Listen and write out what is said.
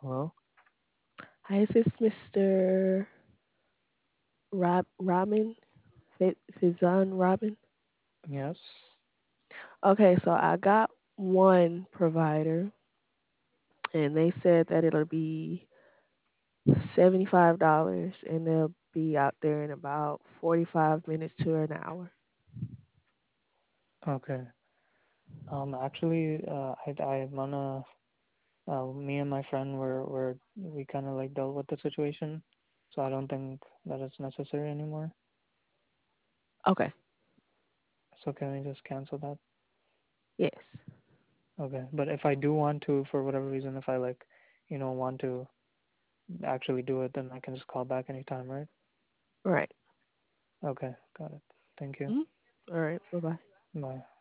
Hi, is this Mr. Robin? Fizan Robin? Yes. Okay, so I got one provider and they said that it'll be $75 and they'll be out there in about 45 minutes to an hour. Okay. Actually, I wanna. Me and my friend we kind of like dealt with the situation, so I don't think that it's necessary anymore. Okay. So can we just cancel that? Yes. Okay. But if I do want to, for whatever reason, if I like, want to actually do it, then I can just call back anytime, right? Right. Okay. Got it. Thank you. Mhm. All right. Bye bye. Bye.